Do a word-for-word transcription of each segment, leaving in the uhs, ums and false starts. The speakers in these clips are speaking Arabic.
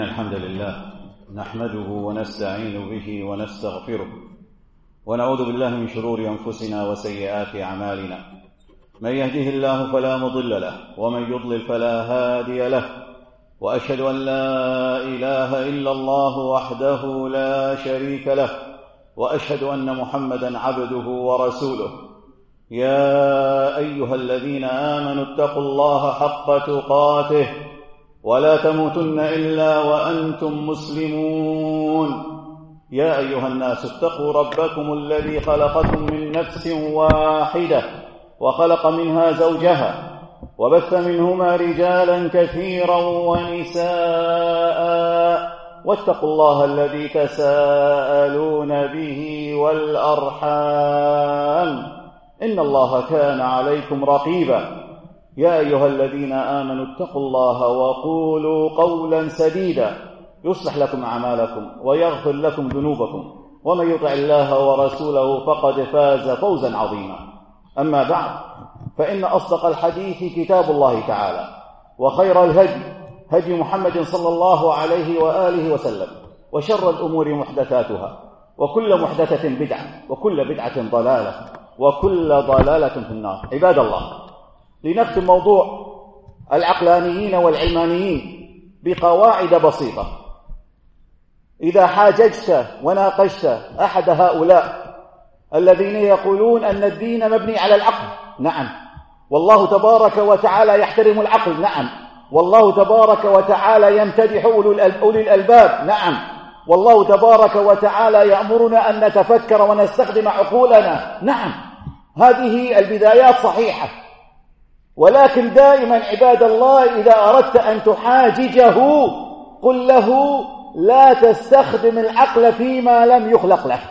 الحمد لله نحمده ونستعين به ونستغفره ونعوذ بالله من شرور أنفسنا وسيئات أعمالنا. من يهده الله فلا مضل له ومن يضلل فلا هادي له، وأشهد أن لا إله إلا الله وحده لا شريك له، وأشهد أن محمدًا عبده ورسوله. يا أيها الذين آمنوا اتقوا الله حق تقاته ولا تموتن إلا وأنتم مسلمون. يا أيها الناس اتقوا ربكم الذي خلقكم من نفس واحدة وخلق منها زوجها وبث منهما رجالا كثيرا ونساء، واتقوا الله الذي تساءلون به والأرحام إن الله كان عليكم رقيبا. يا أيها الذين آمنوا اتقوا الله وقولوا قولا سديدا يصلح لكم أعمالكم ويغفر لكم ذنوبكم، ومن يطع الله ورسوله فقد فاز فوزا عظيما. أما بعد، فإن أصدق الحديث كتاب الله تعالى، وخير الهدي هدي محمد صلى الله عليه وآله وسلم، وشر الأمور محدثاتها، وكل محدثة بدعة، وكل بدعة ضلالة، وكل ضلالة في النار. عباد الله، لنختم موضوع العقلانيين والعلمانيين بقواعد بسيطة. إذا حاججت وناقشت أحد هؤلاء الذين يقولون أن الدين مبني على العقل، نعم، والله تبارك وتعالى يحترم العقل، نعم، والله تبارك وتعالى يمتدح أولي الألباب، نعم، والله تبارك وتعالى يأمرنا أن نتفكر ونستخدم عقولنا، نعم، هذه البدايات صحيحة. ولكن دائما عباد الله، إذا أردت أن تحاججه قل له لا تستخدم العقل فيما لم يخلق له.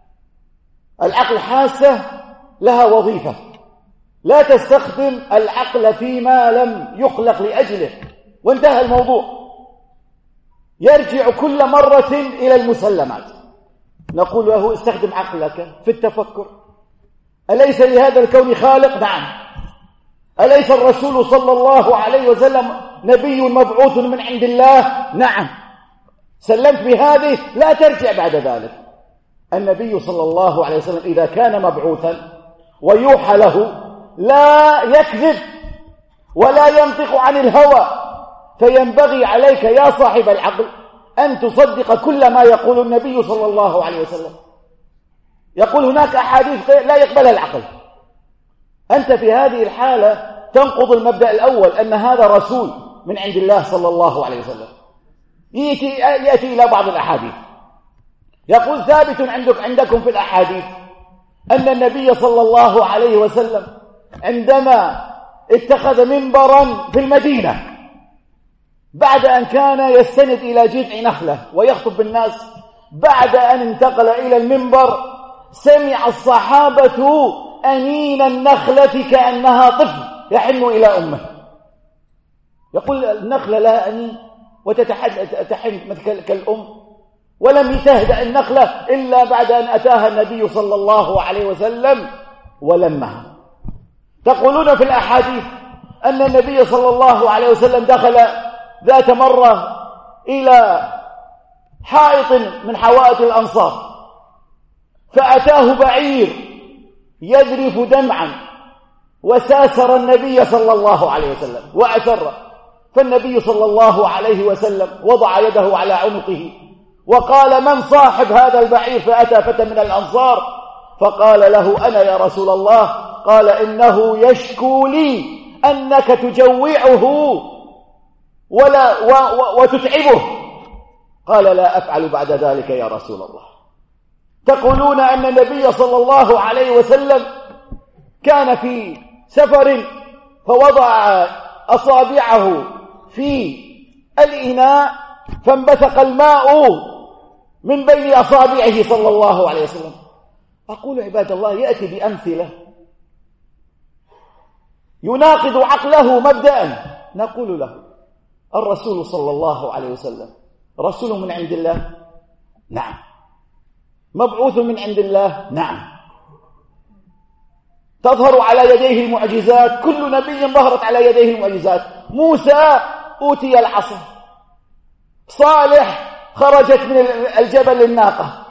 العقل حاسة لها وظيفة، لا تستخدم العقل فيما لم يخلق لأجله، وانتهى الموضوع. يرجع كل مرة إلى المسلمات. نقول له استخدم عقلك في التفكر. أليس لهذا الكون خالق؟ نعم. أليس الرسول صلى الله عليه وسلم نبي مبعوث من عند الله؟ نعم. سلمت بهذه، لا ترجع بعد ذلك. النبي صلى الله عليه وسلم إذا كان مبعوثا ويوحى له لا يكذب ولا ينطق عن الهوى، فينبغي عليك يا صاحب العقل أن تصدق كل ما يقول النبي صلى الله عليه وسلم. يقول هناك أحاديث لا يقبلها العقل، أنت في هذه الحالة تنقض المبدأ الأول أن هذا رسول من عند الله صلى الله عليه وسلم. يأتي, يأتي إلى بعض الأحاديث يقول ثابت عندك عندكم في الأحاديث أن النبي صلى الله عليه وسلم عندما اتخذ منبرا في المدينة بعد أن كان يستند إلى جذع نخلة ويخطب بالناس، بعد أن انتقل إلى المنبر سمع الصحابة أنين النخلة كأنها طفل يحن إلى أمه. يقول النخلة لها أنين وتتحن مثل كالأم، ولم تهدأ النخلة إلا بعد أن أتاها النبي صلى الله عليه وسلم ولمها. تقولون في الأحاديث أن النبي صلى الله عليه وسلم دخل ذات مرة إلى حائط من حوائط الأنصار، فأتاه بعير يذرف دمعا وساسر النبي صلى الله عليه وسلم وأسر، فالنبي صلى الله عليه وسلم وضع يده على عنقه وقال من صاحب هذا البعير؟ فأتى فتى من الأنصار فقال له أنا يا رسول الله. قال إنه يشكو لي أنك تجوعه ولا و و وتتعبه. قال لا أفعل بعد ذلك يا رسول الله. تقولون أن النبي صلى الله عليه وسلم كان في سفر فوضع أصابعه في الإناء فانبثق الماء من بين أصابعه صلى الله عليه وسلم. أقول عباد الله، يأتي بأمثلة يناقض عقله مبدأ. نقول له الرسول صلى الله عليه وسلم رسول من عند الله؟ نعم. مبعوث من عند الله؟ نعم. تظهر على يديه المعجزات، كل نبي ظهرت على يديه المعجزات. موسى أوتي العصا، صالح خرجت من الجبل الناقة.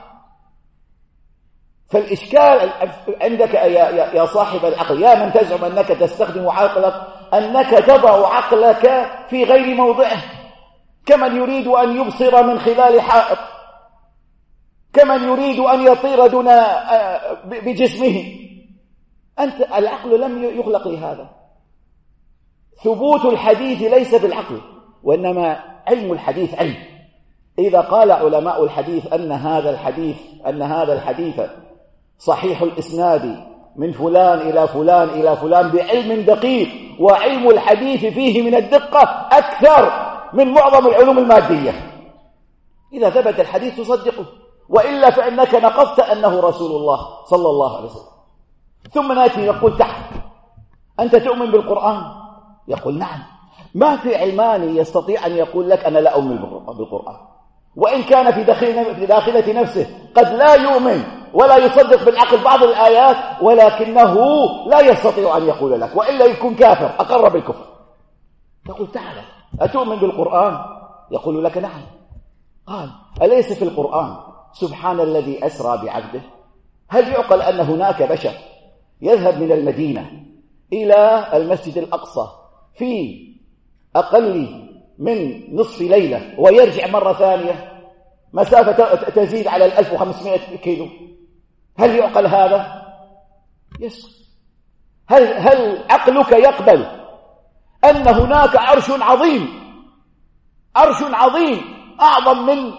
فالإشكال عندك يا صاحب العقل، يا من تزعم أنك تستخدم عقلك، أنك تضع عقلك في غير موضعه، كمن يريد أن يبصر من خلال حائط، كمن يريد أن يطير دون بجسمه. أنت العقل لم يخلق لهذا. ثبوت الحديث ليس بالعقل، وإنما علم الحديث علم. إذا قال علماء الحديث أن هذا الحديث أن هذا الحديث صحيح الإسناد من فلان إلى فلان إلى فلان بعلم دقيق، وعلم الحديث فيه من الدقة أكثر من معظم العلوم المادية، إذا ثبت الحديث تصدقه، وإلا فإنك نقضت أنه رسول الله صلى الله عليه وسلم. ثم نأتي نقول تحت، أنت تؤمن بالقرآن؟ يقول نعم. ما في علماني يستطيع أن يقول لك أنا لا أؤمن بالقرآن، وإن كان في داخل داخلة نفسه قد لا يؤمن ولا يصدق بالعقل بعض الآيات، ولكنه لا يستطيع أن يقول لك، وإلا يكون كافر أقر بالكفر. تقول تعالى أتؤمن بالقرآن؟ يقول لك نعم. قال أليس في القرآن سبحان الذي أسرى بعبده؟ هل يعقل أن هناك بشر يذهب من المدينة إلى المسجد الأقصى في أقل من نصف ليلة ويرجع مرة ثانية مسافة تزيد على الألف وخمسمائة كيلو؟ هل يعقل هذا؟ يس. هل, هل عقلك يقبل أن هناك عرش عظيم، عرش عظيم أعظم من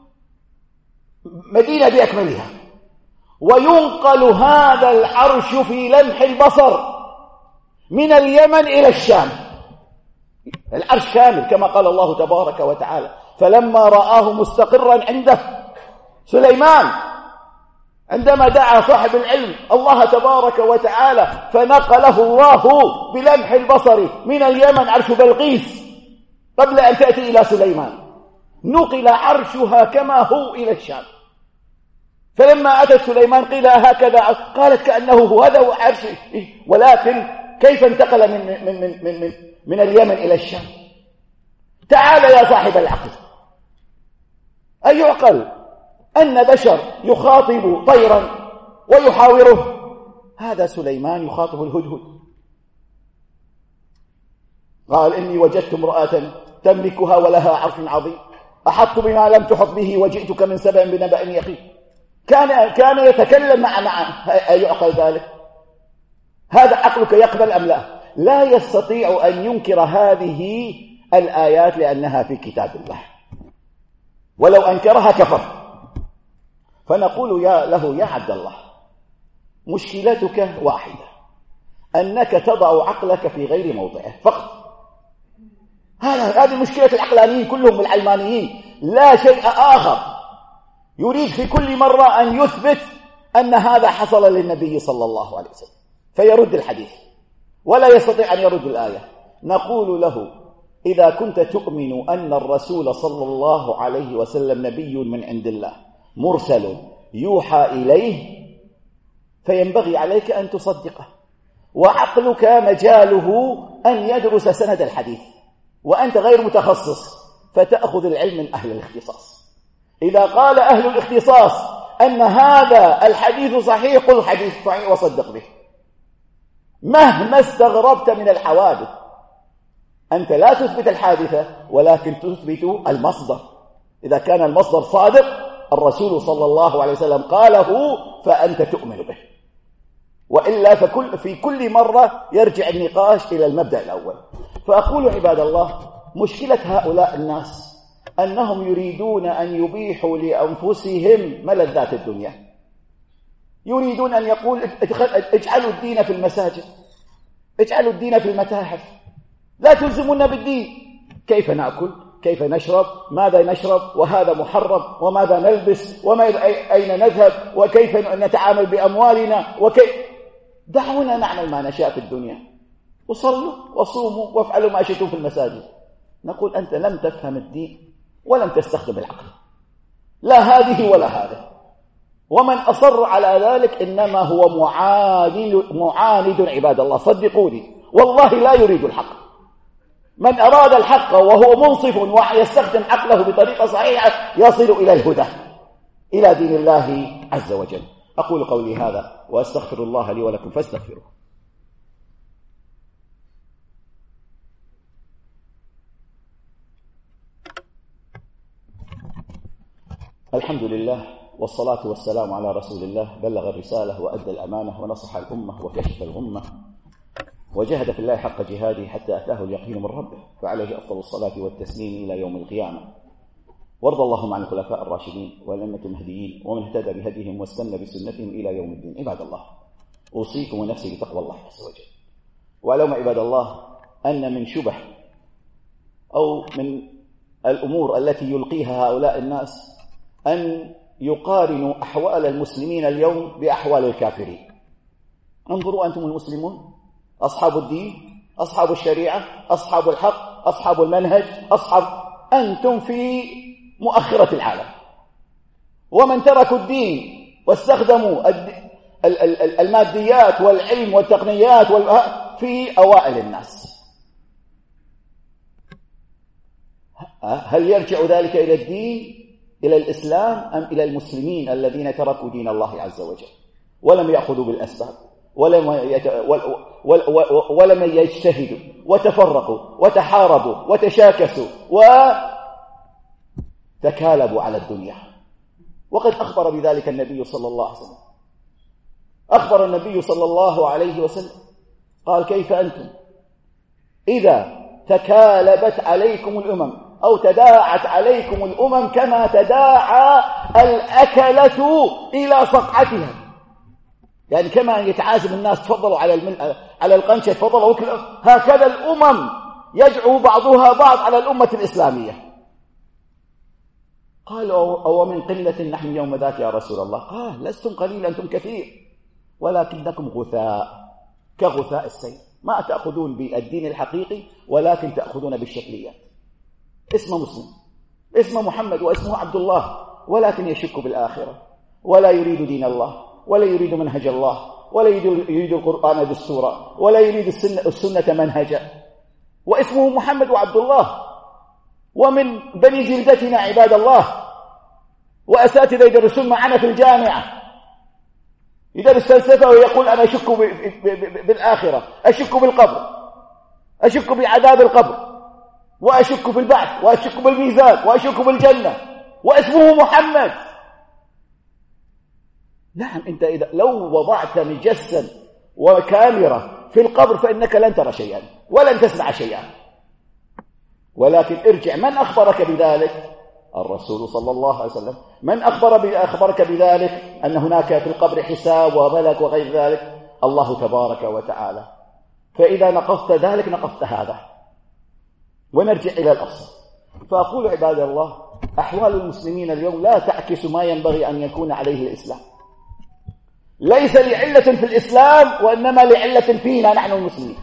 مدينة بأكملها، وينقل هذا العرش في لمح البصر من اليمن إلى الشام، العرش كامل كما قال الله تبارك وتعالى فلما رآه مستقرا عنده سليمان، عندما دعا صاحب العلم الله تبارك وتعالى فنقله الله بلمح البصر من اليمن عرش بلقيس قبل أن تأتي إلى سليمان، نقل عرشها كما هو إلى الشام. فلما أتت سليمان قيل هكذا، قالت كأنه هو هذا عرش، ولكن كيف انتقل من, من, من, من, من, من اليمن إلى الشام؟ تعال يا صاحب العقل، أي يعقل أن بشر يخاطب طيرا ويحاوره؟ هذا سليمان يخاطب الهدهد. قال إني وجدت امرأة تملكها ولها عرش عظيم أحط بما لم تحط به وجئتك من سبأ بنبأ يقين. كان كان يتكلم مع مع أي يعقل ذلك؟ هذا عقلك يقبل أم لا؟ لا يستطيع أن ينكر هذه الآيات لأنها في كتاب الله، ولو أنكرها كفر. فنقول يا له يا عبد الله، مشكلتك واحدة، أنك تضع عقلك في غير موضعه فقط. هذا هذه مشكلة العقلانيين كلهم العلمانيين، لا شيء آخر. يريد في كل مرة أن يثبت أن هذا حصل للنبي صلى الله عليه وسلم فيرد الحديث، ولا يستطيع أن يرد الآية. نقول له إذا كنت تؤمن أن الرسول صلى الله عليه وسلم نبي من عند الله مرسل يوحى إليه، فينبغي عليك أن تصدقه، وعقلك مجاله أن يدرس سند الحديث، وأنت غير متخصص فتأخذ العلم من أهل الاختصاص. إذا قال أهل الاختصاص أن هذا الحديث صحيح قل حديث صحيح وصدق به، مهما استغربت من الحوادث. أنت لا تثبت الحادثة ولكن تثبت المصدر. إذا كان المصدر صادق الرسول صلى الله عليه وسلم قاله فأنت تؤمن به، وإلا فكل في كل مرة يرجع النقاش إلى المبدأ الأول. فأقول عباد الله، مشكلة هؤلاء الناس أنهم يريدون أن يبيحوا لأنفسهم ملذات الدنيا، يريدون أن يقول اجعلوا الدين في المساجد، اجعلوا الدين في المتاحف، لا تلزمونا بالدين. كيف نأكل؟ كيف نشرب؟ ماذا نشرب؟ وهذا محرم، وماذا نلبس؟ وما أين نذهب؟ وكيف نتعامل بأموالنا؟ وكيف دعونا نعمل ما نشاء في الدنيا، وصلوا وصوموا وافعلوا ما شئتم في المساجد. نقول أنت لم تفهم الدين ولم تستخدم العقل، لا هذه ولا هذه. ومن أصر على ذلك إنما هو معاند معاند عباد الله، صدقوني والله لا يريد الحق، من أراد الحق وهو منصف ويستخدم عقله بطريقة صحيحة يصل إلى الهدى، إلى دين الله عز وجل. أقول قولي هذا وأستغفر الله لي ولكم فاستغفروه. الحمد لله والصلاة والسلام على رسول الله، بلغ الرسالة وأدى الأمانة ونصح الأمة وكشف الغمة وجاهد في الله حق جهاده حتى أتاه اليقين من ربه، فعليه أفضل الصلاة والتسليم إلى يوم القيامة. وارض اللهم عن الخلفاء الراشدين والأئمة المهديين ومن اهتدى بهديهم واستنى بسنتهم إلى يوم الدين. عباد الله، أوصيكم ونفسي بتقوى الله عز وجل. واعلموا عباد الله أن من شبه أو من الأمور التي يلقيها هؤلاء الناس أن يقارنوا أحوال المسلمين اليوم بأحوال الكافرين. انظروا أنتم المسلمون أصحاب الدين، أصحاب الشريعة، أصحاب الحق، أصحاب المنهج، أصحاب أنتم في مؤخرة العالم. ومن تركوا الدين واستخدموا الماديات والعلم والتقنيات في أوائل الناس. هل يرجع ذلك إلى الدين، إلى الإسلام، أم إلى المسلمين الذين تركوا دين الله عز وجل ولم يأخذوا بالأسباب ولم يت... ولم يجتهدوا وتفرقوا وتحاربوا وتشاكسوا وتكالبوا على الدنيا؟ وقد أخبر بذلك النبي صلى الله عليه وسلم. أخبر النبي صلى الله عليه وسلم قال: كيف أنتم إذا تكالبت عليكم الأمم أو تداعت عليكم الأمم كما تداعى الأكلة إلى صقعتها؟ يعني كما يتعازم الناس تفضلوا على المن... على القنشة تفضلوا وكلوا، هكذا الأمم يدعو بعضها بعض على الأمة الإسلامية. قالوا: أو من قلة نحن يوم ذاك يا رسول الله؟ قال: لستم قليل، أنتم كثير، ولكنكم غثاء كغثاء السيل، ما تأخذون بالدين الحقيقي ولكن تأخذون بالشكليات. اسمه مسلم، اسمه محمد، واسمه عبد الله، ولكن يشك بالآخرة ولا يريد دين الله ولا يريد منهج الله ولا يريد القرآن دستورا ولا يريد السنة, السنة منهجا، واسمه محمد وعبد الله، ومن بني جلدتنا عباد الله، وأساتذة يدرسون معنا في الجامعة، يدرس فلسفة ويقول: أنا أشك بالآخرة، أشك بالقبر، أشك بعذاب القبر، وأشك في البعث، وأشك بالميزان، وأشك بالجنة، واسمه محمد. نعم، أنت إذا لو وضعت مجسا وكاميرا في القبر فإنك لن ترى شيئا ولن تسمع شيئا، ولكن ارجع، من أخبرك بذلك؟ الرسول صلى الله عليه وسلم. من أخبر أخبرك بذلك أن هناك في القبر حساب وملك وغير ذلك؟ الله تبارك وتعالى. فإذا نقضت ذلك نقضت هذا. ونرجع إلى الأصل. فأقول عباد الله، أحوال المسلمين اليوم لا تعكس ما ينبغي أن يكون عليه الإسلام. ليس لعلة في الإسلام، وإنما لعلة فينا نحن المسلمين،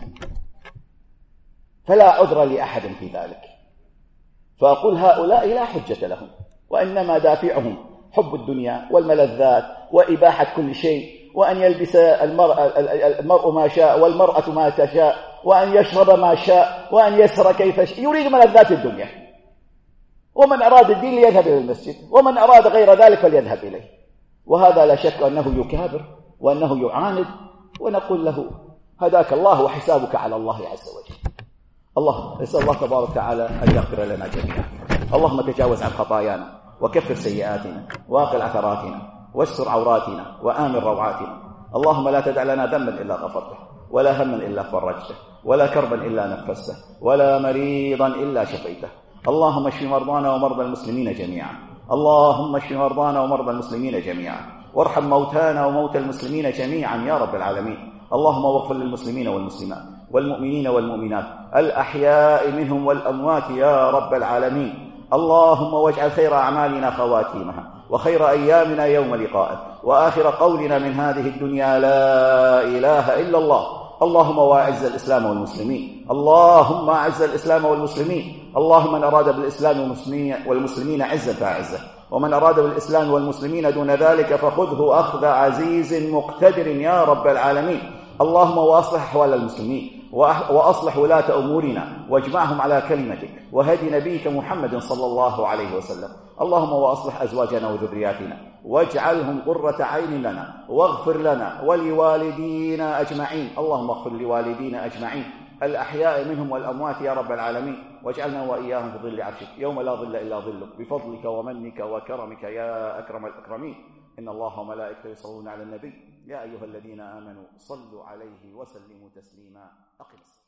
فلا عذر لأحد في ذلك. فأقول هؤلاء لا حجة لهم، وإنما دافعهم حب الدنيا والملذات وإباحة كل شيء، وأن يلبس المرء, المرء ما شاء والمرأة ما تشاء، وأن يشرب ما شاء، وأن يسر كيف شاء، يريد ملذات الدنيا. ومن أراد الدين ليذهب إلى المسجد، ومن أراد غير ذلك فليذهب إليه. وهذا لا شك أنه يكابر وأنه يعاند، ونقول له: هداك الله وحسابك على الله عز وجل. الله نسأل الله تبارك وتعالى أن يغفر لنا جميعا. اللهم تجاوز عن خطايانا وكفر سيئاتنا واقل عثراتنا واستر عوراتنا وآمن روعاتنا. اللهم لا تدع لنا ذنبا إلا غفرته، ولا هما إلا فرجته، ولا كربا إلا نفسته، ولا مريضا إلا شفيته. اللهم اشف مرضانا ومرضى المسلمين جميعا. اللهم اشف مرضانا ومرضى المسلمين جميعا، وارحم موتانا وموتى المسلمين جميعا يا رب العالمين. اللهم اغفر للمسلمين والمسلمات والمؤمنين والمؤمنات الأحياء منهم والأموات يا رب العالمين. اللهم واجعل خير أعمالنا خواتيمها، وخير أيامنا يوم لقائك، وآخر قولنا من هذه الدنيا لا إله إلا الله. اللهم واعز الإسلام والمسلمين، اللهم أعز الإسلام والمسلمين. اللهم من أراد بالإسلام والمسلمين, والمسلمين عزا فأعزه، ومن أراد بالإسلام والمسلمين دون ذلك فخذه أخذ عزيز مقتدر يا رب العالمين. اللهم وأصلح أحوال المسلمين وأصلح ولاة أمورنا واجمعهم على كلمتك وهدي نبيك محمد صلى الله عليه وسلم. اللهم وأصلح أزواجنا وذرياتنا واجعلهم قرة عين لنا واغفر لنا ولوالدينا أجمعين. اللهم اغفر لوالدينا أجمعين الأحياء منهم والأموات يا رب العالمين، واجعلنا وإياهم في ظل عرشك يوم لا ظل إلا ظلك بفضلك ومنك وكرمك يا أكرم الأكرمين. إن الله وملائكته يصلون على النبي يا أيها الذين آمنوا صلوا عليه وسلموا تسليما. أقم الصلاة.